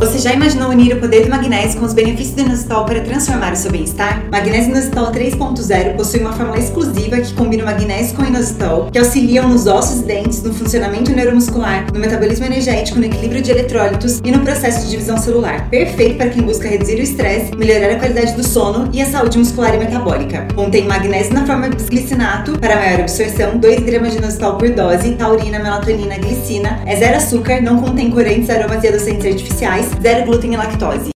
Você já imaginou unir o poder do magnésio com os benefícios do inositol para transformar o seu bem-estar? Magnésio Inositol 3.0 possui uma fórmula exclusiva que combina o magnésio com o inositol, que auxiliam nos ossos e dentes, no funcionamento neuromuscular, no metabolismo energético, no equilíbrio de eletrólitos e no processo de divisão celular. Perfeito para quem busca reduzir o estresse, melhorar a qualidade do sono e a saúde muscular e metabólica. Contém magnésio na forma de bisglicinato para maior absorção, 2 gramas de inositol por dose, taurina, melatonina, glicina, é zero açúcar, não contém corantes, aromas e adoçantes artificiais, zero glúten e lactose.